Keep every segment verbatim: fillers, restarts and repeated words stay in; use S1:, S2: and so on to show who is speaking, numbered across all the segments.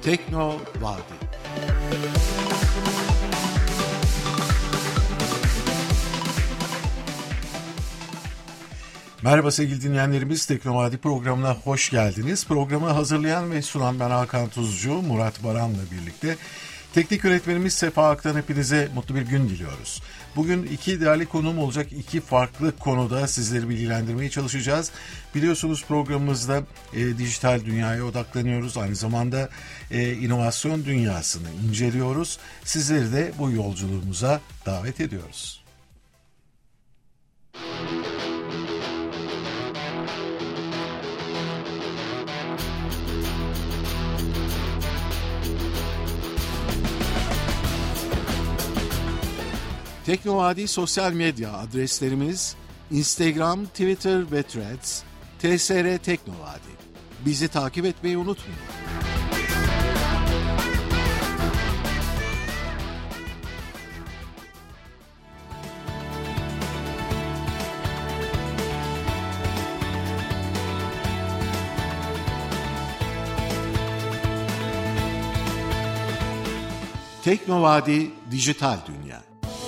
S1: Tekno Vadi. Merhaba sevgili dinleyenlerimiz, Tekno Vadi programına hoş geldiniz. Programı hazırlayan ve sunan ben Hakan Tuzcu, Murat Baran'la birlikte. Teknik yönetmenimiz Sefa Ak'tan hepinize mutlu bir gün diliyoruz. Bugün iki değerli konuğum olacak. İki farklı konuda sizleri bilgilendirmeye çalışacağız. Biliyorsunuz programımızda e, dijital dünyaya odaklanıyoruz. Aynı zamanda e, inovasyon dünyasını inceliyoruz. Sizleri de bu yolculuğumuza davet ediyoruz. Tekno Vadi sosyal medya adreslerimiz Instagram, Twitter ve Threads, T S R Tekno Vadi. Bizi takip etmeyi unutmayın. Tekno Vadi Dijital Dünya.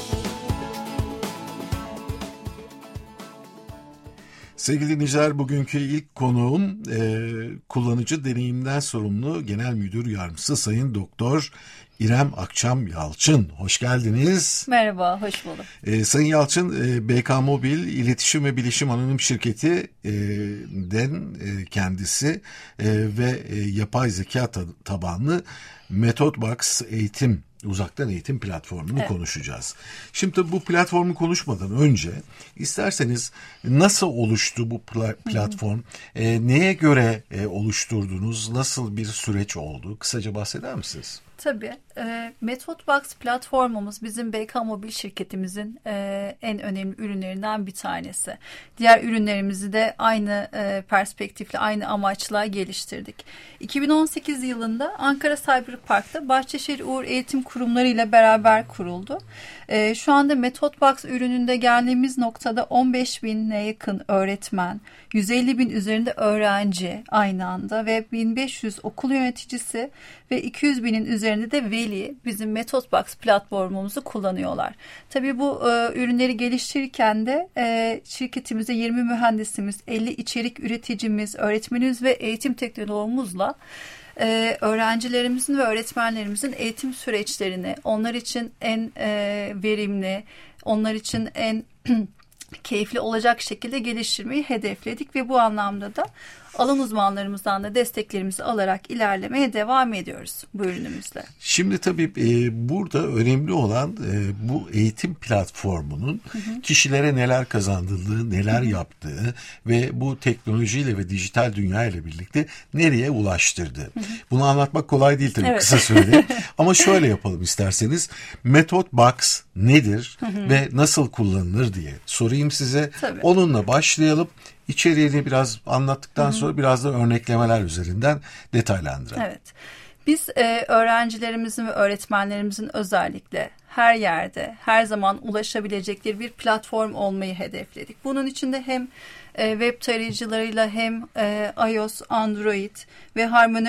S1: Sevgili dinleyiciler, bugünkü ilk konuğum e, kullanıcı deneyimden sorumlu Genel Müdür Yardımcısı Sayın Doktor İrem Akçam Yalçın. Hoş geldiniz.
S2: Merhaba, hoş bulduk.
S1: E, Sayın Yalçın, e, B K Mobil İletişim ve Bilişim Anonim Şirketi'den e, kendisi e, ve e, yapay zeka tabanlı Metodbox eğitim uzaktan eğitim platformunu evet. konuşacağız. Şimdi tabii bu platformu konuşmadan önce isterseniz nasıl oluştu bu platform? E, neye göre e, oluşturdunuz? Nasıl bir süreç oldu? Kısaca bahseder misiniz?
S2: Tabii. E, Metodbox platformumuz bizim B K Mobil şirketimizin e, en önemli ürünlerinden bir tanesi. Diğer ürünlerimizi de aynı e, perspektifle, aynı amaçla geliştirdik. iki bin on sekiz yılında Ankara Cyberpark'ta Bahçeşehir Uğur Eğitim Kurumları ile beraber kuruldu. E, şu anda Metodbox ürününde geldiğimiz noktada on beş bine yakın öğretmen, yüz elli bin üzerinde öğrenci aynı anda ve bin beş yüz okul yöneticisi ve iki yüz binin üzerinde de veli bizim Metodbox platformumuzu kullanıyorlar. Tabii bu e, ürünleri geliştirirken de e, şirketimizde yirmi mühendisimiz, elli içerik üreticimiz, öğretmenimiz ve eğitim teknoloğumuzla e, öğrencilerimizin ve öğretmenlerimizin eğitim süreçlerini onlar için en e, verimli, onlar için en keyifli olacak şekilde geliştirmeyi hedefledik ve bu anlamda da alan uzmanlarımızdan da desteklerimizi alarak ilerlemeye devam ediyoruz bu ürünümüzle.
S1: Şimdi tabii e, burada önemli olan e, bu eğitim platformunun hı hı. kişilere neler kazandırdığı, neler hı hı. yaptığı ve bu teknolojiyle ve dijital dünya ile birlikte nereye ulaştırdığı. Hı hı. Bunu anlatmak kolay değil tabii evet. kısa sürede. Ama şöyle yapalım isterseniz. Metodbox nedir hı hı. ve nasıl kullanılır diye sorayım size. Tabii. Onunla başlayalım. İçeriğini biraz anlattıktan Hı-hı. sonra biraz da örneklemeler üzerinden detaylandıralım.
S2: Evet. Biz e, öğrencilerimizin ve öğretmenlerimizin özellikle her yerde, her zaman ulaşabilecekleri bir platform olmayı hedefledik. Bunun içinde hem e, web tarayıcılarıyla hem e, iOS, Android ve Harmony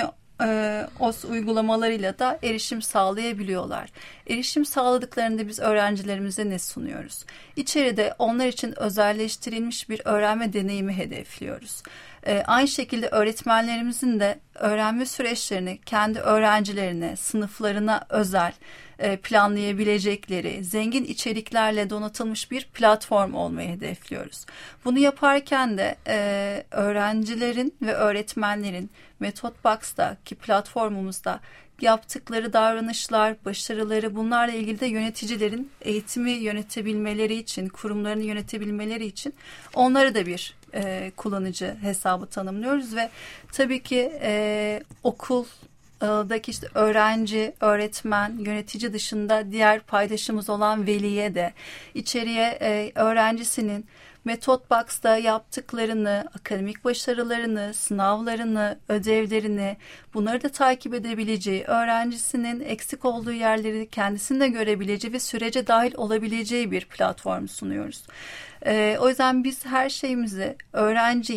S2: O S uygulamalarıyla da erişim sağlayabiliyorlar. Erişim sağladıklarında biz öğrencilerimize ne sunuyoruz? İçeride onlar için özelleştirilmiş bir öğrenme deneyimi hedefliyoruz. Ee, aynı şekilde öğretmenlerimizin de öğrenme süreçlerini kendi öğrencilerine, sınıflarına özel e, planlayabilecekleri zengin içeriklerle donatılmış bir platform olmayı hedefliyoruz. Bunu yaparken de e, öğrencilerin ve öğretmenlerin Metodbox'taki platformumuzda yaptıkları davranışlar, başarıları, bunlarla ilgili de yöneticilerin eğitimi yönetebilmeleri için, kurumlarını yönetebilmeleri için onları da bir e, kullanıcı hesabı tanımlıyoruz ve tabii ki e, okuldaki işte öğrenci, öğretmen, yönetici dışında diğer paydaşımız olan veliye de içeriye e, öğrencisinin Metodbox'ta yaptıklarını, akademik başarılarını, sınavlarını, ödevlerini, bunları da takip edebileceği, öğrencisinin eksik olduğu yerleri kendisinde görebileceği ve sürece dahil olabileceği bir platform sunuyoruz. Ee, o yüzden biz her şeyimizi öğrenciye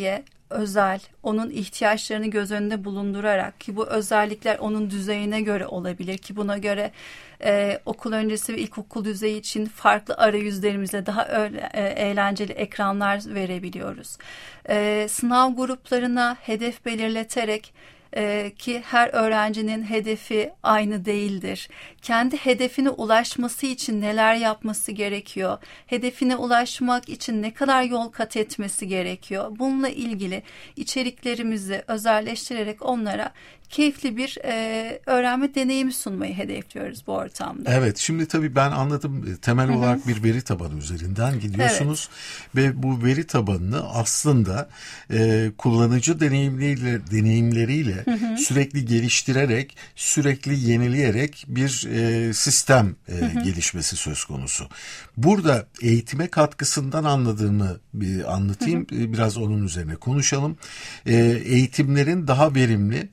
S2: özel, onun ihtiyaçlarını göz önünde bulundurarak, ki bu özellikler onun düzeyine göre olabilir, ki buna göre e, okul öncesi ve ilkokul düzeyi için farklı arayüzlerimizle daha öyle, e, eğlenceli ekranlar verebiliyoruz. E, sınav gruplarına hedef belirleterek, Ee, ki her öğrencinin hedefi aynı değildir. Kendi hedefine ulaşması için neler yapması gerekiyor? Hedefine ulaşmak için ne kadar yol kat etmesi gerekiyor? Bununla ilgili içeriklerimizi özelleştirerek onlara keyifli bir e, öğrenme deneyimi sunmayı hedefliyoruz bu ortamda.
S1: Evet, şimdi tabii ben anladım. Temel
S2: Hı-hı.
S1: olarak bir veri tabanı üzerinden gidiyorsunuz. Evet. Ve bu veri tabanını aslında e, kullanıcı deneyimleriyle, deneyimleriyle Hı-hı. sürekli geliştirerek, sürekli yenileyerek bir e, sistem e, gelişmesi söz konusu. Burada eğitime katkısından anladığımı bir anlatayım. Hı-hı. Biraz onun üzerine konuşalım. E, eğitimlerin daha verimli,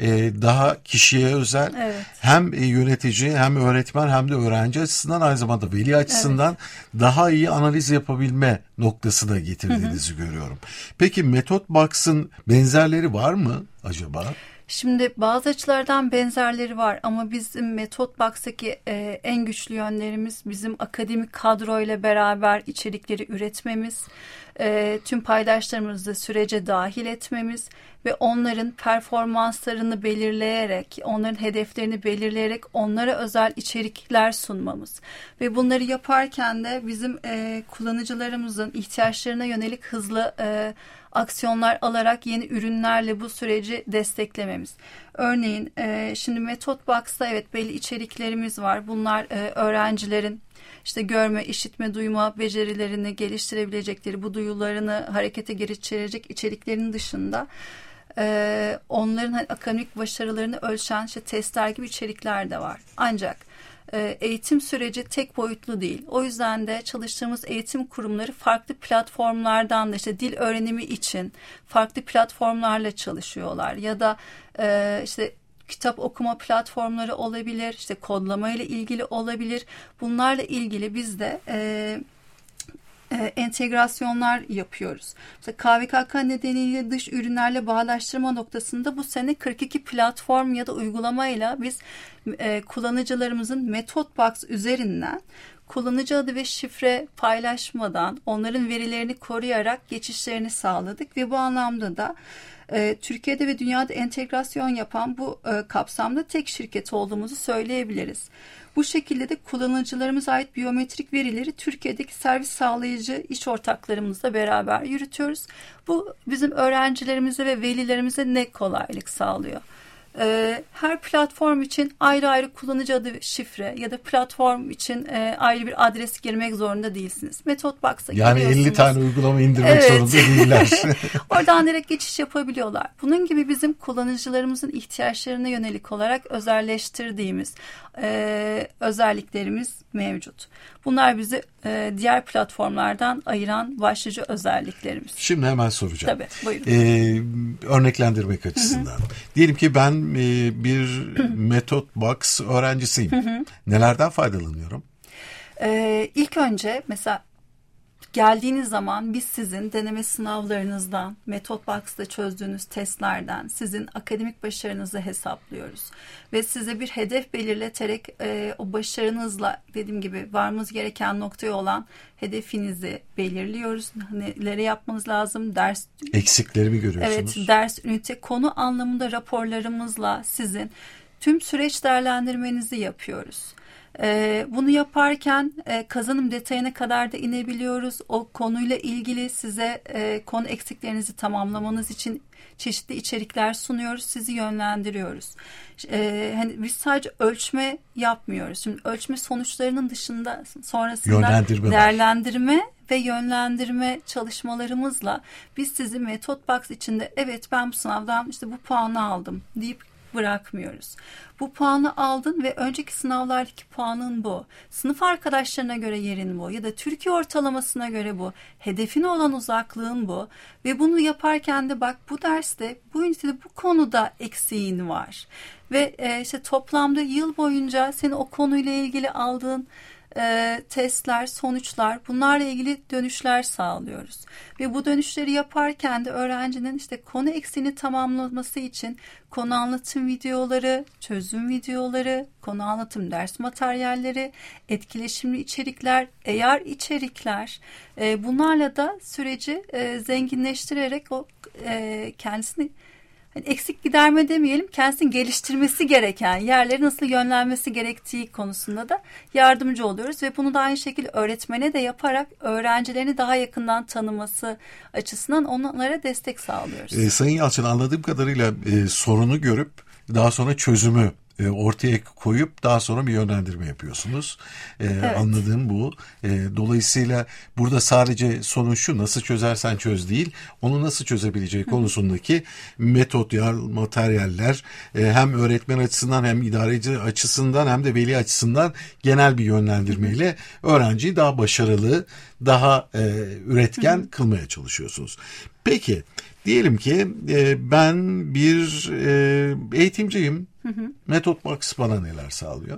S1: daha kişiye özel, evet. hem yönetici hem öğretmen hem de öğrenci açısından, aynı zamanda veli açısından evet. daha iyi analiz yapabilme noktasına getirdiğinizi hı hı. görüyorum. Peki MethodBox'ın benzerleri var mı acaba?
S2: Şimdi bazı açılardan benzerleri var ama bizim MethodBox'taki e, en güçlü yönlerimiz bizim akademik kadroyla beraber içerikleri üretmemiz, e, tüm paydaşlarımızı sürece dahil etmemiz ve onların performanslarını belirleyerek, onların hedeflerini belirleyerek onlara özel içerikler sunmamız. Ve bunları yaparken de bizim e, kullanıcılarımızın ihtiyaçlarına yönelik hızlı e, aksiyonlar alarak yeni ürünlerle bu süreci desteklememiz. Örneğin e, şimdi MethodBox'ta evet belli içeriklerimiz var. Bunlar e, öğrencilerin işte görme, işitme, duyma becerilerini geliştirebilecekleri, bu duyularını harekete geçirecek içeriklerin dışında e, onların hani, akademik başarılarını ölçen işte testler gibi içerikler de var. Ancak eğitim süreci tek boyutlu değil. O yüzden de çalıştığımız eğitim kurumları farklı platformlardan da işte dil öğrenimi için farklı platformlarla çalışıyorlar. Ya da e, işte kitap okuma platformları olabilir, işte kodlama ile ilgili olabilir. Bunlarla ilgili biz de e, e, entegrasyonlar yapıyoruz. Mesela K V K K nedeniyle dış ürünlerle bağdaştırma noktasında bu sene kırk iki platform ya da uygulamayla biz e, kullanıcılarımızın MethodBox üzerinden kullanıcı adı ve şifre paylaşmadan onların verilerini koruyarak geçişlerini sağladık ve bu anlamda da e, Türkiye'de ve dünyada entegrasyon yapan bu e, kapsamda tek şirket olduğumuzu söyleyebiliriz. Bu şekilde de kullanıcılarımıza ait biyometrik verileri Türkiye'deki servis sağlayıcı iş ortaklarımızla beraber yürütüyoruz. Bu bizim öğrencilerimize ve velilerimize ne kolaylık sağlıyor. Her platform için ayrı ayrı kullanıcı adı, şifre ya da platform için ayrı bir adres girmek zorunda değilsiniz. MethodBox'a
S1: yani elli tane uygulama indirmek evet. zorunda değiller.
S2: Oradan direkt geçiş yapabiliyorlar. Bunun gibi bizim kullanıcılarımızın ihtiyaçlarına yönelik olarak özelleştirdiğimiz e, özelliklerimiz mevcut. Bunlar bizi e, diğer platformlardan ayıran başlıca özelliklerimiz.
S1: Şimdi hemen soracağım.
S2: Tabii, buyurun.
S1: Ee, örneklendirmek açısından. Hı hı. Diyelim ki ben e, bir MethodBox öğrencisiyim. Hı hı. Nelerden faydalanıyorum?
S2: Ee, ilk önce mesela geldiğiniz zaman biz sizin deneme sınavlarınızdan, MethodBox'ta çözdüğünüz testlerden sizin akademik başarınızı hesaplıyoruz. Ve size bir hedef belirleterek e, o başarınızla dediğim gibi varmanız gereken noktaya olan hedefinizi belirliyoruz. Neleri yapmanız lazım? Ders
S1: eksiklerimi görüyorsunuz.
S2: Evet, ders, ünite, konu anlamında raporlarımızla sizin tüm süreç değerlendirmenizi yapıyoruz. Ee, bunu yaparken e, kazanım detayına kadar da inebiliyoruz. O konuyla ilgili size e, konu eksiklerinizi tamamlamanız için çeşitli içerikler sunuyoruz. Sizi yönlendiriyoruz. Ee, hani biz sadece ölçme yapmıyoruz. Şimdi ölçme sonuçlarının dışında sonrasında değerlendirme ve yönlendirme çalışmalarımızla biz sizi MethodBox içinde evet ben bu sınavdan işte bu puanı aldım deyip bırakmıyoruz. Bu puanı aldın ve önceki sınavlardaki puanın bu. Sınıf arkadaşlarına göre yerin bu ya da Türkiye ortalamasına göre bu. Hedefine olan uzaklığın bu. Ve bunu yaparken de bak bu derste, bu ünitede bu konuda eksiğin var. Ve e, işte toplamda yıl boyunca senin o konuyla ilgili aldığın e, testler, sonuçlar, bunlarla ilgili dönüşler sağlıyoruz. Ve bu dönüşleri yaparken de öğrencinin işte konu eksiğini tamamlaması için konu anlatım videoları, çözüm videoları, konu anlatım ders materyalleri, etkileşimli içerikler, A R içerikler, e, bunlarla da süreci e, zenginleştirerek o e, kendisini yani eksik giderme demeyelim, kendisini geliştirmesi gereken yerleri nasıl yönlenmesi gerektiği konusunda da yardımcı oluyoruz ve bunu da aynı şekilde öğretmene de yaparak öğrencilerini daha yakından tanıması açısından onlara destek sağlıyoruz.
S1: E, Sayın Yalçın, anladığım kadarıyla e, sorunu görüp daha sonra çözümü e, ortaya koyup daha sonra bir yönlendirme yapıyorsunuz. E, evet. Anladığım bu. E, dolayısıyla burada sadece sorun şu, nasıl çözersen çöz değil, onu nasıl çözebileceği konusundaki metot, materyaller e, hem öğretmen açısından hem idareci açısından hem de veli açısından genel bir yönlendirmeyle öğrenciyi daha başarılı, daha e, üretken Hı-hı. kılmaya çalışıyorsunuz. Peki, diyelim ki e, ben bir e, eğitimciyim. Hı hı. MethodBox bana neler sağlıyor?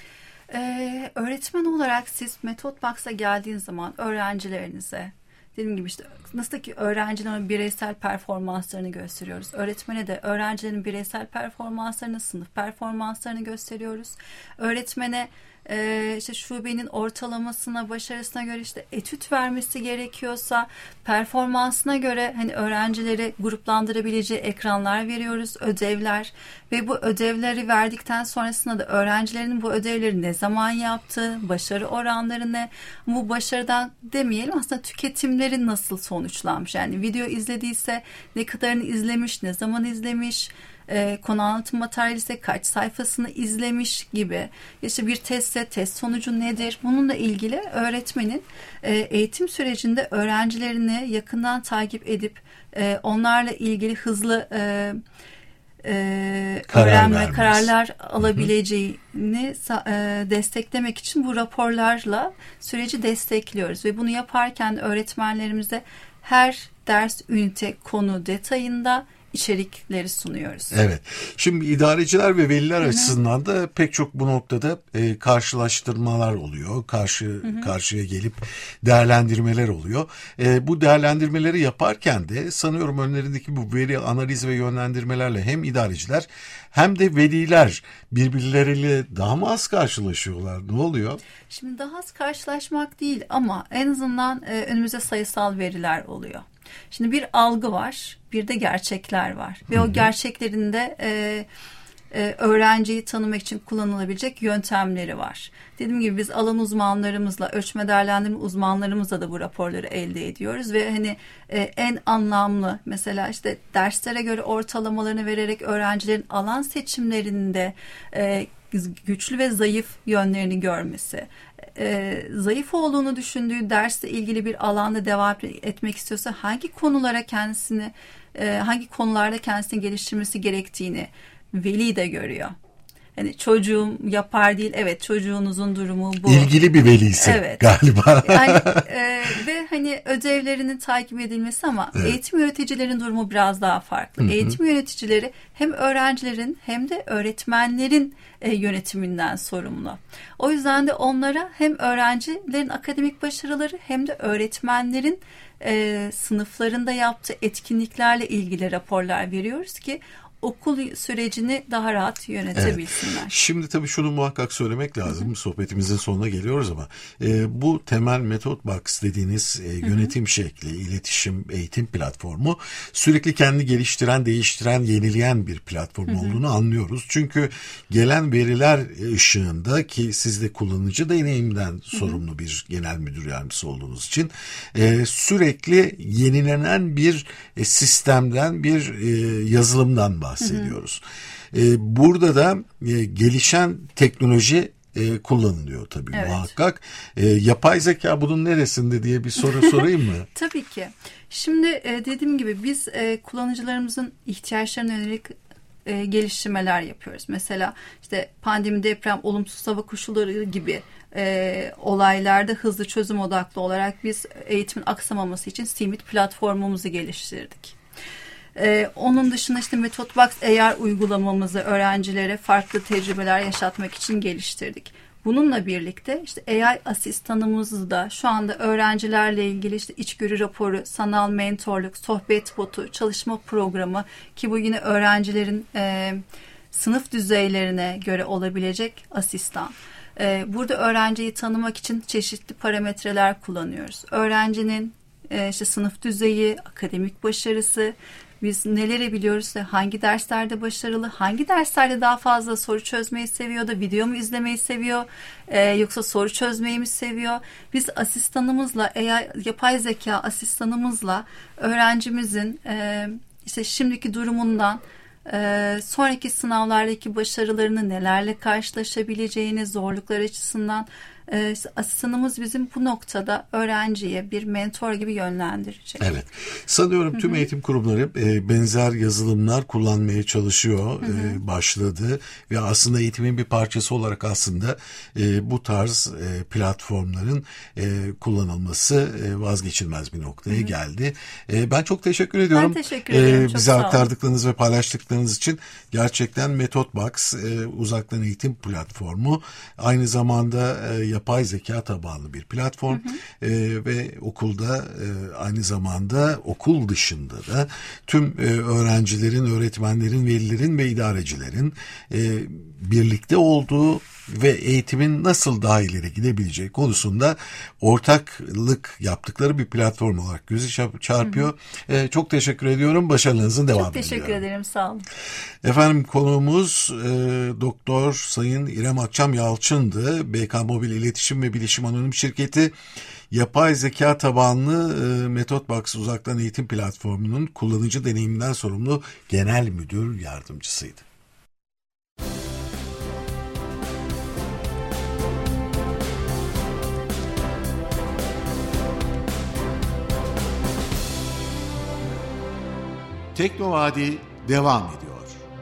S2: Ee, öğretmen olarak siz MethodBox'a geldiğiniz zaman öğrencilerinize, dediğim gibi işte nasıl ki öğrencilerin bireysel performanslarını gösteriyoruz. Öğretmene de öğrencilerin bireysel performanslarını, sınıf performanslarını gösteriyoruz. Öğretmene Ee, işte şubenin ortalamasına, başarısına göre işte etüt vermesi gerekiyorsa performansına göre hani öğrencileri gruplandırabileceği ekranlar veriyoruz, ödevler ve bu ödevleri verdikten sonrasında da öğrencilerin bu ödevleri ne zaman yaptığı, başarı oranları ne, bu başarıdan demeyelim aslında tüketimleri nasıl sonuçlanmış, yani video izlediyse ne kadarını izlemiş, ne zaman izlemiş, E, konu anlatım materyali ise kaç sayfasını izlemiş gibi, işte bir testte test sonucu nedir, bununla ilgili öğretmenin e, eğitim sürecinde öğrencilerini yakından takip edip e, onlarla ilgili hızlı e, e, Karar öğrenme vermez. kararlar alabileceğini e, desteklemek için bu raporlarla süreci destekliyoruz ve bunu yaparken öğretmenlerimize her ders, ünite, konu detayında içerikleri sunuyoruz.
S1: Evet. Şimdi idareciler ve veliler Hı-hı. açısından da pek çok bu noktada e, karşılaştırmalar oluyor. Karşı Hı-hı. karşıya gelip değerlendirmeler oluyor. E, bu değerlendirmeleri yaparken de sanıyorum önlerindeki bu veri analiz ve yönlendirmelerle hem idareciler hem de veliler birbirleriyle daha mı az karşılaşıyorlar? Ne oluyor?
S2: Şimdi daha az karşılaşmak değil ama en azından e, önümüzde sayısal veriler oluyor. Şimdi bir algı var, bir de gerçekler var ve Hı-hı. o gerçeklerin de e, e, öğrenciyi tanımak için kullanılabilecek yöntemleri var. Dediğim gibi biz alan uzmanlarımızla, ölçme değerlendirme uzmanlarımızla da bu raporları elde ediyoruz ve hani e, en anlamlı mesela işte derslere göre ortalamalarını vererek öğrencilerin alan seçimlerinde e, güçlü ve zayıf yönlerini görmesi, e, zayıf olduğunu düşündüğü dersle ilgili bir alanda devam etmek istiyorsa hangi konulara kendisini, e, hangi konularda kendisini geliştirmesi gerektiğini veli de görüyor. Hani çocuğum yapar değil, evet çocuğunuzun durumu bu.
S1: İlgili bir velisi evet. galiba.
S2: Yani, e, ve hani ödevlerinin takip edilmesi ama evet. eğitim yöneticilerin durumu biraz daha farklı. Hı hı. Eğitim yöneticileri hem öğrencilerin hem de öğretmenlerin e, yönetiminden sorumlu. O yüzden de onlara hem öğrencilerin akademik başarıları hem de öğretmenlerin e, sınıflarında yaptığı etkinliklerle ilgili raporlar veriyoruz ki okul sürecini daha rahat yönetebilsinler.
S1: Evet. Şimdi tabii şunu muhakkak söylemek lazım. Hı-hı. Sohbetimizin sonuna geliyoruz ama e, bu temel MethodBox dediğiniz e, yönetim Hı-hı. şekli, iletişim, eğitim platformu sürekli kendi geliştiren, değiştiren, yenileyen bir platform Hı-hı. olduğunu anlıyoruz. Çünkü gelen veriler ışığında ki siz de kullanıcı deneyimden Hı-hı. sorumlu bir genel müdür yardımcısı olduğunuz için e, sürekli yenilenen bir e, sistemden, bir e, yazılımdan bahsediyoruz. bahsediyoruz. Hı hı. Ee, burada da e, gelişen teknoloji e, kullanılıyor tabii evet. muhakkak. E, yapay zeka bunun neresinde diye bir soru sorayım mı?
S2: Tabii ki. Şimdi e, dediğim gibi biz e, kullanıcılarımızın ihtiyaçlarına yönelik e, geliştirmeler yapıyoruz. Mesela işte pandemi, deprem, olumsuz hava koşulları gibi e, olaylarda hızlı çözüm odaklı olarak biz eğitimin aksamaması için Simit platformumuzu geliştirdik. Ee, onun dışında işte MethodBox A R uygulamamızı öğrencilere farklı tecrübeler yaşatmak için geliştirdik. Bununla birlikte işte A I asistanımızı da şu anda öğrencilerle ilgili işte içgörü raporu, sanal mentorluk, sohbet botu, çalışma programı ki bu yine öğrencilerin e, sınıf düzeylerine göre olabilecek asistan. E, burada öğrenciyi tanımak için çeşitli parametreler kullanıyoruz. Öğrencinin e, işte sınıf düzeyi, akademik başarısı, biz neleri biliyoruz ve hangi derslerde başarılı, hangi derslerde daha fazla soru çözmeyi seviyor da video mu izlemeyi seviyor e, yoksa soru çözmeyi mi seviyor? Biz asistanımızla, A I, yapay zeka asistanımızla öğrencimizin e, işte şimdiki durumundan e, sonraki sınavlardaki başarılarını nelerle karşılaşabileceğini, zorluklar açısından e, işte asistanımız bizim bu noktada öğrenciye bir mentor gibi yönlendirecek.
S1: Evet. Sanıyorum tüm Hı-hı. eğitim kurumları e, benzer yazılımlar kullanmaya çalışıyor, e, başladı ve aslında eğitimin bir parçası olarak aslında e, bu tarz e, platformların e, kullanılması e, vazgeçilmez bir noktaya Hı-hı. geldi. E, ben çok teşekkür ediyorum.
S2: Ben teşekkür ederim.
S1: E, bize aktardıklarınız ve paylaştıklarınız için. Gerçekten MethodBox e, uzaktan eğitim platformu, aynı zamanda e, yapay zeka tabanlı bir platform. Hı hı. E, ve okulda e, aynı zamanda okul dışında da tüm e, öğrencilerin, öğretmenlerin, velilerin ve idarecilerin e, birlikte olduğu ve eğitimin nasıl daha ileri gidebileceği konusunda ortaklık yaptıkları bir platform olarak gözü çarpıyor. Hı hı. E, çok teşekkür ediyorum. Başarılarınızın devamını diliyorum.
S2: Çok teşekkür ediyorum. ederim. Sağ olun.
S1: Efendim, konuğumuz e, Doktor Sayın İrem Akçam Yalçın'dı. B K Mobil İletişim ve Bilişim Anonim Şirketi yapay zeka tabanlı e, MethodBox uzaktan eğitim platformunun kullanıcı deneyiminden sorumlu genel müdür yardımcısıydı. Teknovadi devam ediyor.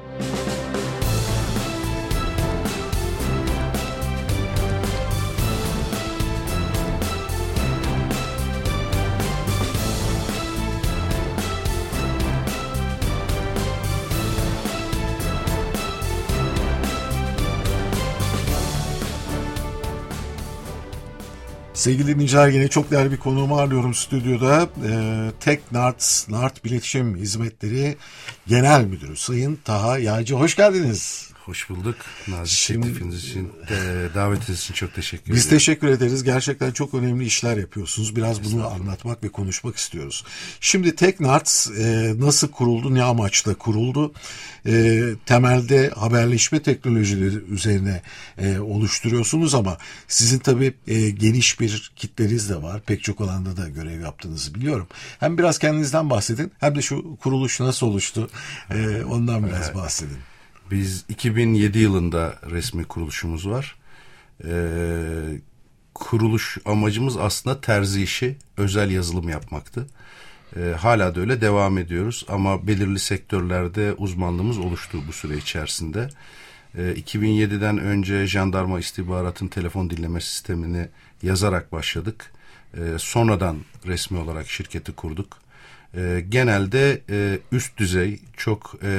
S1: Sevgili dinleyiciler, yine çok değerli bir konuğumu ağırlıyorum stüdyoda. Ee, TechNart, Nart İletişim Hizmetleri Genel Müdürü Sayın Taha Yaycı. Hoş geldiniz.
S3: Hoş bulduk. Nazik teklifiniz için, e, davetiniz için çok teşekkür ederim.
S1: Biz teşekkür ederiz. Gerçekten çok önemli işler yapıyorsunuz. Biraz bunu anlatmak ve konuşmak istiyoruz. Şimdi TechNart e, nasıl kuruldu, ne amaçla kuruldu? E, temelde haberleşme teknolojileri üzerine e, oluşturuyorsunuz ama sizin tabii e, geniş bir kitleniz de var. Pek çok alanda da görev yaptığınızı biliyorum. Hem biraz kendinizden bahsedin, hem de şu kuruluş nasıl oluştu, e, ondan biraz evet. bahsedin.
S3: Biz iki bin yedi yılında resmi kuruluşumuz var. Ee, kuruluş amacımız aslında terzi işi, özel yazılım yapmaktı. Ee, hala da öyle devam ediyoruz ama belirli sektörlerde uzmanlığımız oluştu bu süre içerisinde. Ee, iki bin yediden önce jandarma istihbaratın telefon dinleme sistemini yazarak başladık. Ee, sonradan resmi olarak şirketi kurduk. Ee, genelde e, üst düzey, çok e,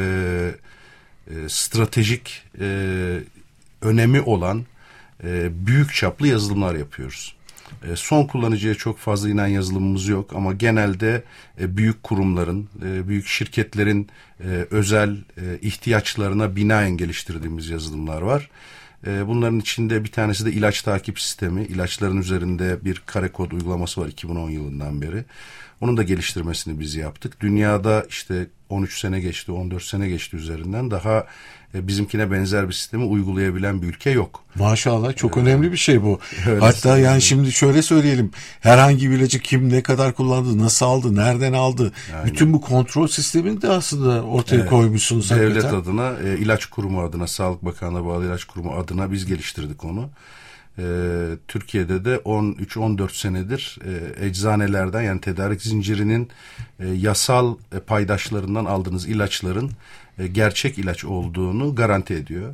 S3: e, stratejik e, önemi olan e, büyük çaplı yazılımlar yapıyoruz. E, son kullanıcıya çok fazla inen yazılımımız yok ama genelde e, büyük kurumların, e, büyük şirketlerin e, özel e, ihtiyaçlarına binaen geliştirdiğimiz yazılımlar var. E, bunların içinde bir tanesi de ilaç takip sistemi. İlaçların üzerinde bir kare kod uygulaması var iki bin on yılından beri. Onun da geliştirmesini biz yaptık. Dünyada işte on üç sene geçti, on dört sene geçti üzerinden. Daha e, bizimkine benzer bir sistemi uygulayabilen bir ülke yok.
S1: Maşallah, çok evet. önemli bir şey bu. Öyle Hatta yani şimdi şöyle söyleyelim. Herhangi bir ilacı kim ne kadar kullandı, nasıl aldı, nereden aldı? Aynen. Bütün bu kontrol sistemini de aslında ortaya evet. koymuşsunuz.
S3: Devlet
S1: hakikaten.
S3: adına, e, ilaç kurumu adına, Sağlık Bakanlığı'na bağlı ilaç kurumu adına biz geliştirdik onu. Ee, Türkiye'de de on üç on dört senedir e, eczanelerden, yani tedarik zincirinin e, yasal e, paydaşlarından aldığınız ilaçların e, gerçek ilaç olduğunu garanti ediyor.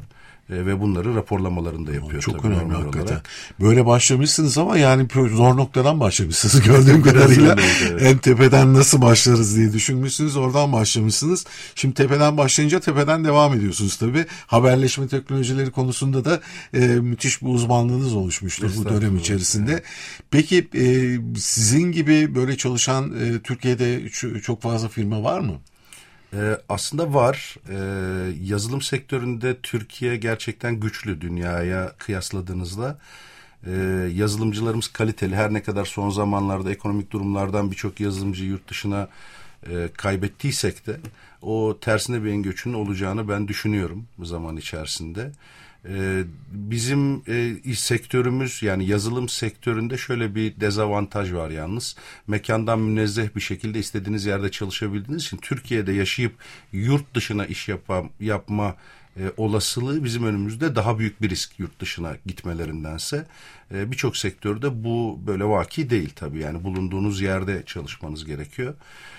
S3: E, ve bunları raporlamalarını da yapıyor.
S1: Çok
S3: tabii,
S1: önemli hakikaten.
S3: olarak.
S1: Böyle başlamışsınız ama yani zor noktadan başlamışsınız gördüğüm kadarıyla. Evet. En tepeden nasıl başlarız diye düşünmüşsünüz, oradan başlamışsınız. Şimdi tepeden başlayınca tepeden devam ediyorsunuz tabii. Haberleşme teknolojileri konusunda da e, müthiş bir uzmanlığınız oluşmuştur bu dönem içerisinde. Evet. Peki e, sizin gibi böyle çalışan e, Türkiye'de ç- çok fazla firma var mı?
S3: Ee, aslında var. Ee, yazılım sektöründe Türkiye gerçekten güçlü dünyaya kıyasladığınızda. Ee, yazılımcılarımız kaliteli. Her ne kadar son zamanlarda ekonomik durumlardan birçok yazılımcı yurt dışına e, kaybettiysek de o tersine bir göçünün olacağını ben düşünüyorum bu zaman içerisinde. Ee, bizim e, iş sektörümüz, yani yazılım sektöründe şöyle bir dezavantaj var yalnız. Mekandan münezzeh bir şekilde istediğiniz yerde çalışabildiğiniz için Türkiye'de yaşayıp yurt dışına iş yapma, yapma e, olasılığı bizim önümüzde daha büyük bir risk yurt dışına gitmelerindense. E, birçok sektörde bu böyle vaki değil tabii, yani bulunduğunuz yerde çalışmanız gerekiyor.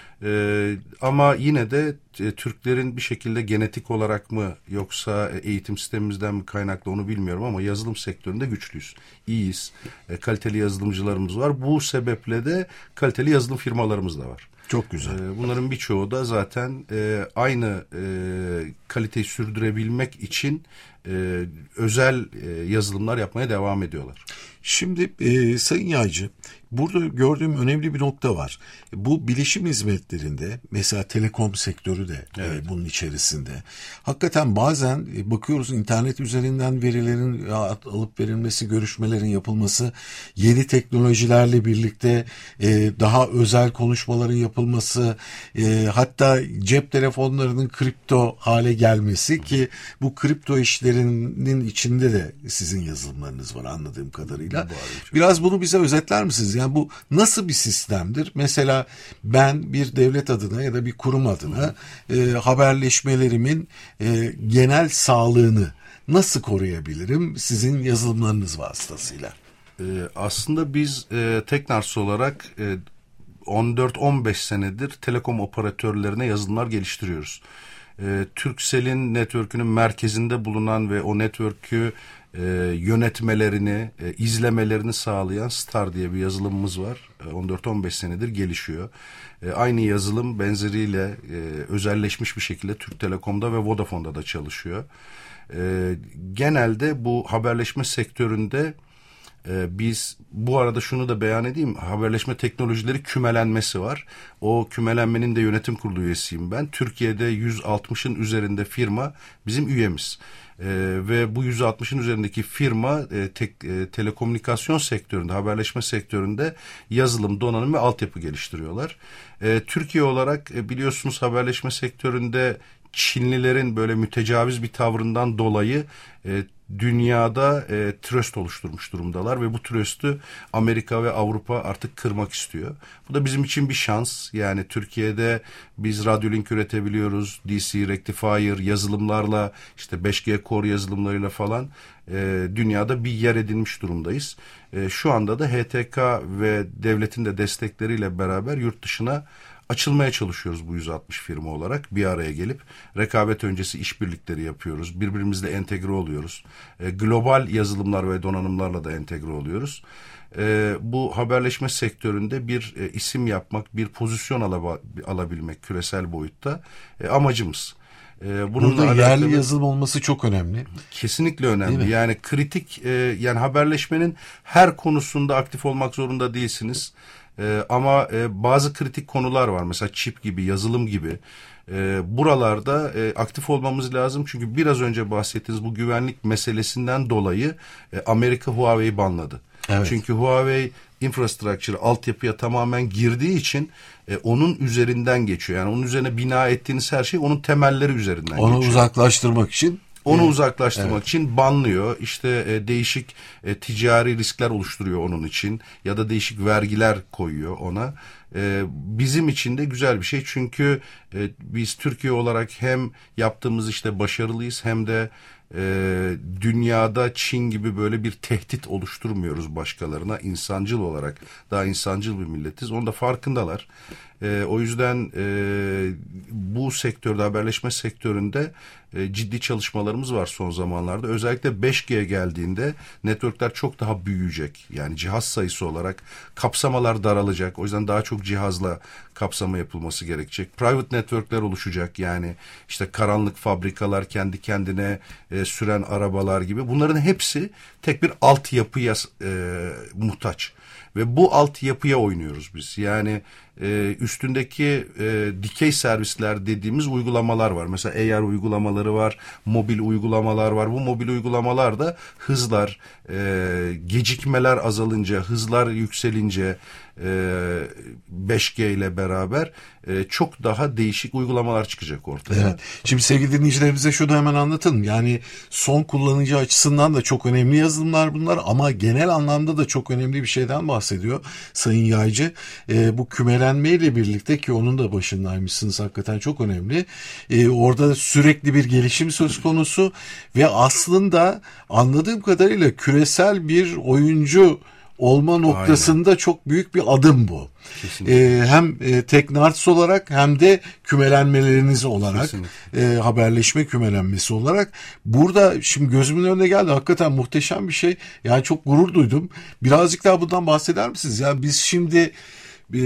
S3: Ee, ama yine de e, Türklerin bir şekilde genetik olarak mı yoksa eğitim sistemimizden mi kaynaklı onu bilmiyorum ama yazılım sektöründe güçlüyüz, iyiyiz, e, kaliteli yazılımcılarımız var. Bu sebeple de kaliteli yazılım firmalarımız da var.
S1: Çok güzel.
S3: Ee, bunların birçoğu da zaten e, aynı e, kaliteyi sürdürebilmek için e, özel e, yazılımlar yapmaya devam ediyorlar.
S1: Şimdi e, Sayın Yaycı, burada gördüğüm önemli bir nokta var. Bu bilişim hizmetlerinde mesela telekom sektörü de evet. e, bunun içerisinde. Hakikaten bazen e, bakıyoruz internet üzerinden verilerin alıp verilmesi, görüşmelerin yapılması, yeni teknolojilerle birlikte e, daha özel konuşmaların yapılması, e, hatta cep telefonlarının kripto hale gelmesi ki bu kripto işlerinin içinde de sizin yazılımlarınız var anladığım kadarıyla. Biraz bunu bize özetler misiniz? Yani bu nasıl bir sistemdir? Mesela ben bir devlet adına ya da bir kurum adına e, haberleşmelerimin e, genel sağlığını nasıl koruyabilirim sizin yazılımlarınız vasıtasıyla?
S3: Ee, aslında biz e, Teknars olarak e, on dört on beş senedir telekom operatörlerine yazılımlar geliştiriyoruz. E, Turkcell'in network'ünün merkezinde bulunan ve o network'ü e, yönetmelerini, e, izlemelerini sağlayan Star diye bir yazılımımız var. E, on dört on beş senedir gelişiyor. E, aynı yazılım benzeriyle e, özelleşmiş bir şekilde Türk Telekom'da ve Vodafone'da da çalışıyor. E, genelde bu haberleşme sektöründe Ee, biz bu arada şunu da beyan edeyim, haberleşme teknolojileri kümelenmesi var. O kümelenmenin de yönetim kurulu üyesiyim ben. Türkiye'de yüz altmışın üzerinde firma bizim üyemiz. Ee, ve bu yüz altmışın üzerindeki firma e, tek, e, telekomünikasyon sektöründe, haberleşme sektöründe yazılım, donanım ve altyapı geliştiriyorlar. Ee, Türkiye olarak e, biliyorsunuz haberleşme sektöründe Çinlilerin böyle mütecaviz bir tavrından dolayı e, dünyada e, tröst oluşturmuş durumdalar ve bu tröstü Amerika ve Avrupa artık kırmak istiyor. Bu da bizim için bir şans. Yani Türkiye'de biz radyolink üretebiliyoruz, D C Rectifier yazılımlarla, işte beş G Core yazılımlarıyla falan e, dünyada bir yer edinmiş durumdayız. E, şu anda da H T K ve devletin de destekleriyle beraber yurt dışına açılmaya çalışıyoruz bu yüz altmış firma olarak. Bir araya gelip rekabet öncesi işbirlikleri yapıyoruz. Birbirimizle entegre oluyoruz. E, global yazılımlar ve donanımlarla da entegre oluyoruz. E, bu haberleşme sektöründe bir e, isim yapmak, bir pozisyon alab- alabilmek küresel boyutta e, amacımız.
S1: Ee, Burada yerli alakalı, yazılım olması çok önemli.
S3: Kesinlikle önemli. Yani kritik, e, yani haberleşmenin her konusunda aktif olmak zorunda değilsiniz. E, ama e, bazı kritik konular var. Mesela çip gibi, yazılım gibi. E, buralarda e, aktif olmamız lazım. Çünkü biraz önce bahsettiğiniz bu güvenlik meselesinden dolayı e, Amerika Huawei'yi banladı. Evet. Çünkü Huawei infrastructure, altyapıya tamamen girdiği için e, onun üzerinden geçiyor. Yani onun üzerine bina ettiğiniz her şey onun temelleri üzerinden
S1: Onu
S3: geçiyor.
S1: Onu uzaklaştırmak için
S3: Onu evet. uzaklaştırmak evet. için banlıyor. İşte e, değişik e, ticari riskler oluşturuyor onun için ya da değişik vergiler koyuyor ona. e, bizim için de güzel bir şey. Çünkü e, biz Türkiye olarak hem yaptığımız işte başarılıyız hem de e, dünyada Çin gibi böyle bir tehdit oluşturmuyoruz başkalarına. İnsancıl olarak daha insancıl bir milletiz. Onun da farkındalar. E, o yüzden e, bu sektörde, haberleşme sektöründe e, ciddi çalışmalarımız var son zamanlarda. Özellikle beş G geldiğinde networkler çok daha büyüyecek. Yani cihaz sayısı olarak kapsamalar daralacak. O yüzden daha çok cihazla kapsama yapılması gerekecek. Private networkler oluşacak. Yani işte karanlık fabrikalar, kendi kendine e, süren arabalar gibi. Bunların hepsi tek bir altyapıya e, muhtaç. Ve bu altyapıya oynuyoruz biz. Yani e, üstündeki e, dikey servisler dediğimiz uygulamalar var. Mesela A R uygulamaları var, mobil uygulamalar var. Bu mobil uygulamalar hızlar, e, gecikmeler azalınca, hızlar yükselince e, beş G ile beraber e, çok daha değişik uygulamalar çıkacak ortaya.
S1: Evet. Şimdi sevgili dinleyicilerimize şunu hemen anlatın. Yani son kullanıcı açısından da çok önemli yazılımlar bunlar ama genel anlamda da çok önemli bir şeyden bahsediyor Sayın Yaycı. E, bu kümelenme ile birlikte, ki onun da başındaymışsınız, hakikaten çok önemli. E, orada sürekli bir gelişim söz konusu ve aslında anladığım kadarıyla küresel bir oyuncu olma noktasında Aynen. çok büyük bir adım bu. Ee, hem e, Teknarts olarak hem de kümelenmeleriniz olarak, e, haberleşme kümelenmesi olarak. Burada şimdi gözümün önüne geldi. Hakikaten muhteşem bir şey. Yani çok gurur duydum. Birazcık daha bundan bahseder misiniz? Yani biz şimdi e,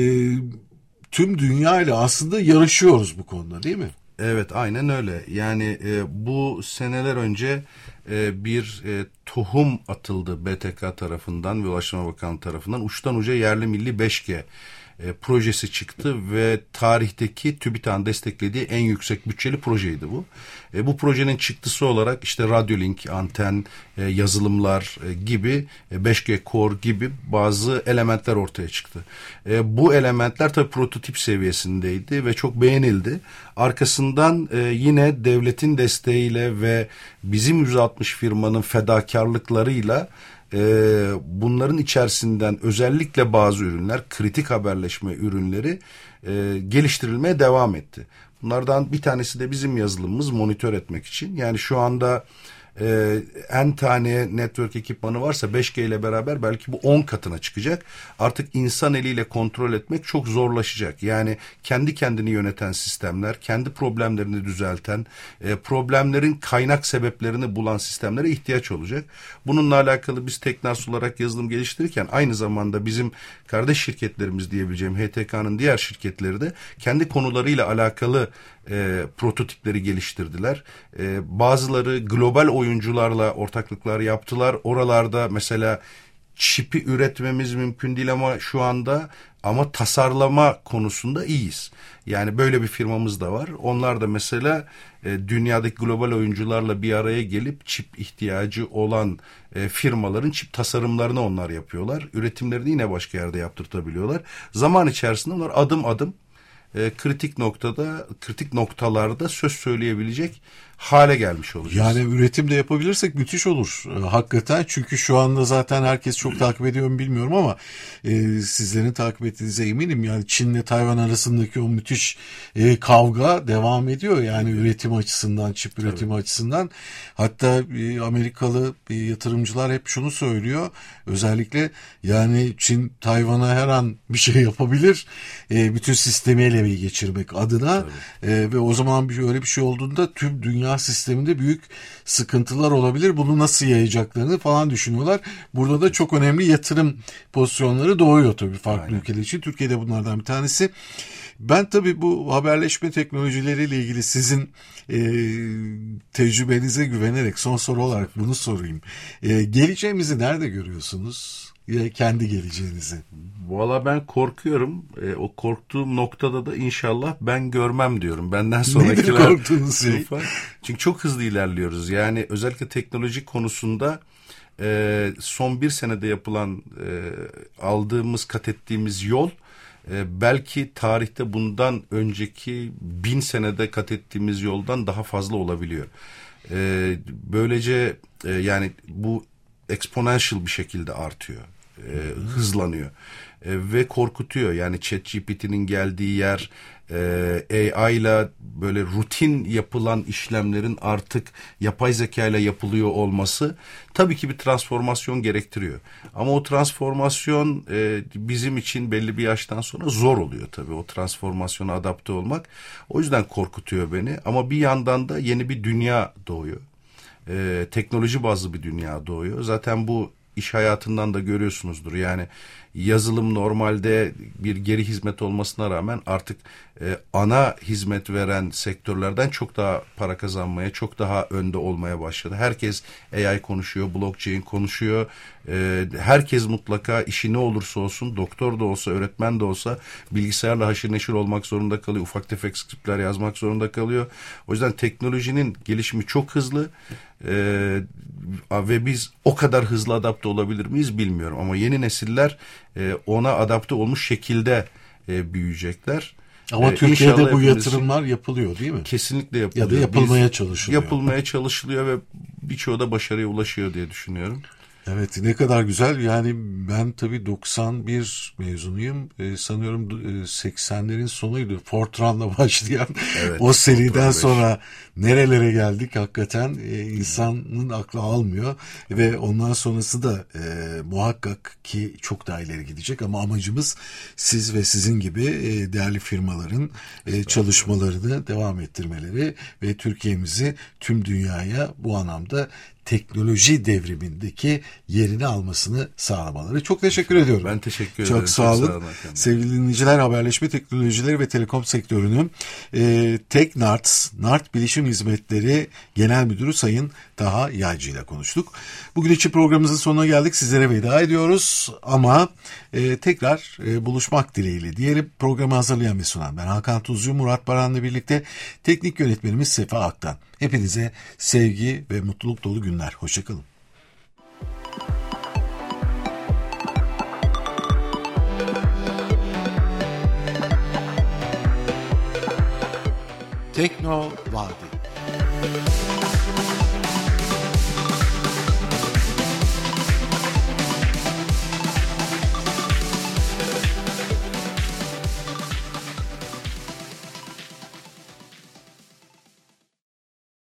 S1: tüm dünya ile aslında yarışıyoruz bu konuda, değil mi?
S3: Evet, aynen öyle. Yani e, bu seneler önce e, bir e, tohum atıldı B T K tarafından ve Ulaştırma Bakanlığı tarafından. Uçtan uca yerli milli beş G e, projesi çıktı ve tarihteki TÜBİTAK'ın desteklediği en yüksek bütçeli projeydi bu. E, bu projenin çıktısı olarak işte radyolink, anten, e, yazılımlar e, gibi e, beş G Core gibi bazı elementler ortaya çıktı. E, bu elementler tabii prototip seviyesindeydi ve çok beğenildi. Arkasından e, yine devletin desteğiyle ve bizim yüz altmış firmanın fedakarlıklarıyla Ee, bunların içerisinden özellikle bazı ürünler, kritik haberleşme ürünleri e, geliştirilmeye devam etti. Bunlardan bir tanesi de bizim yazılımımız monitör etmek için. Yani şu anda e, en tane network ekipmanı varsa beş G ile beraber belki bu on katına çıkacak. Artık insan eliyle kontrol etmek çok zorlaşacak. Yani kendi kendini yöneten sistemler, kendi problemlerini düzelten, e, problemlerin kaynak sebeplerini bulan sistemlere ihtiyaç olacak. Bununla alakalı biz Teknarts olarak yazılım geliştirirken aynı zamanda bizim kardeş şirketlerimiz diyebileceğim H T K'nın diğer şirketleri de kendi konularıyla alakalı E, prototipleri geliştirdiler. E, bazıları global oyuncularla ortaklıklar yaptılar. Oralarda mesela çipi üretmemiz mümkün değil ama şu anda ama tasarlama konusunda iyiyiz. Yani böyle bir firmamız da var. Onlar da mesela e, dünyadaki global oyuncularla bir araya gelip çip ihtiyacı olan e, firmaların çip tasarımlarını onlar yapıyorlar. Üretimlerini yine başka yerde yaptırtabiliyorlar. Zaman içerisinde onlar adım adım E, kritik noktada, kritik noktalarda söz söyleyebilecek hale gelmiş olacağız.
S1: Yani üretim de yapabilirsek müthiş olur. E, hakikaten, çünkü şu anda zaten herkes çok takip ediyor mu bilmiyorum ama e, sizlerin takip ettiğinize eminim. Yani Çin'le Tayvan arasındaki o müthiş e, kavga devam ediyor. Yani üretim açısından, çip üretimi Tabii. açısından. Hatta e, Amerikalı e, yatırımcılar hep şunu söylüyor. Özellikle yani Çin Tayvan'a her an bir şey yapabilir. E, bütün sistemi ele geçirmek adına e, ve o zaman bir, öyle bir şey olduğunda tüm dünya sisteminde büyük sıkıntılar olabilir. Bunu nasıl yayacaklarını falan düşünüyorlar. Burada da çok önemli yatırım pozisyonları doğuyor tabii farklı Aynen. ülkeler için. Türkiye'de bunlardan bir tanesi. Ben tabii bu haberleşme teknolojileriyle ilgili sizin e, tecrübenize güvenerek son soru olarak bunu sorayım. E, geleceğimizi nerede görüyorsunuz? Ya kendi geleceğinizi.
S3: Valla ben korkuyorum. E, o korktuğum noktada da inşallah ben görmem diyorum. Benden sonrakiler.
S1: Nedir korktuğunuz şey?
S3: Çünkü çok hızlı ilerliyoruz. Yani özellikle teknoloji konusunda e, son bir senede yapılan e, aldığımız, kat ettiğimiz yol e, belki tarihte bundan önceki bin senede kat ettiğimiz yoldan daha fazla olabiliyor. E, böylece e, yani bu exponential bir şekilde artıyor. E, hızlanıyor. ve korkutuyor. Yani ChatGPT'nin geldiği yer, e, A I ile böyle rutin yapılan işlemlerin artık yapay zeka ile yapılıyor olması tabii ki bir transformasyon gerektiriyor. Ama o transformasyon e, bizim için belli bir yaştan sonra zor oluyor tabii, o transformasyona adapte olmak. O yüzden korkutuyor beni, ama bir yandan da yeni bir dünya doğuyor. E, teknoloji bazlı bir dünya doğuyor. Zaten bu iş hayatından da görüyorsunuzdur. Yani yazılım normalde bir geri hizmet olmasına rağmen artık e, ana hizmet veren sektörlerden çok daha para kazanmaya, çok daha önde olmaya başladı. Herkes A I konuşuyor, blockchain konuşuyor. E, herkes mutlaka işi ne olursa olsun, doktor da olsa, öğretmen de olsa bilgisayarla haşır neşir olmak zorunda kalıyor. Ufak tefek skriptler yazmak zorunda kalıyor. O yüzden teknolojinin gelişimi çok hızlı. Ee, ve biz o kadar hızlı adapte olabilir miyiz bilmiyorum, ama yeni nesiller e, ona adapte olmuş şekilde e, büyüyecekler.
S1: Ama
S3: ee,
S1: Türkiye'de bu yatırımlar yapılıyor değil mi?
S3: Kesinlikle yapılıyor.
S1: Ya da yapılmaya
S3: biz,
S1: çalışılıyor.
S3: Yapılmaya çalışılıyor ve birçoğu da başarıya ulaşıyor diye düşünüyorum.
S1: Evet, ne kadar güzel. Yani ben tabii doksan bir mezunuyum. Ee, sanıyorum e, seksenlerin sonuydu. Fortran'la başlayan evet, o seriden sonra nerelere geldik hakikaten e, insanın aklı almıyor. Ve ondan sonrası da e, muhakkak ki çok daha ileri gidecek. Ama amacımız siz ve sizin gibi e, değerli firmaların e, çalışmalarını devam ettirmeleri ve Türkiye'mizi tüm dünyaya bu anlamda teknoloji devrimindeki yerini almasını sağlamaları. Çok teşekkür ediyorum.
S3: Ben teşekkür ederim.
S1: Çok sağ olun.
S3: Çok sağ olun.
S1: Sevgili dinleyiciler, haberleşme teknolojileri ve telekom sektörünün e, TechNarts, Nart Bilişim Hizmetleri Genel Müdürü Sayın Taha Yaycı ile konuştuk. Bugün için programımızın sonuna geldik. Sizlere veda ediyoruz ama e, tekrar e, buluşmak dileğiyle diyelim. Programı hazırlayan ve sunan ben Hakan Tuzcu, Murat Baran'la birlikte teknik yönetmenimiz Sefa Aktan. Hepinize sevgi ve mutluluk dolu günler. Hoşçakalın. Tekno Vadi.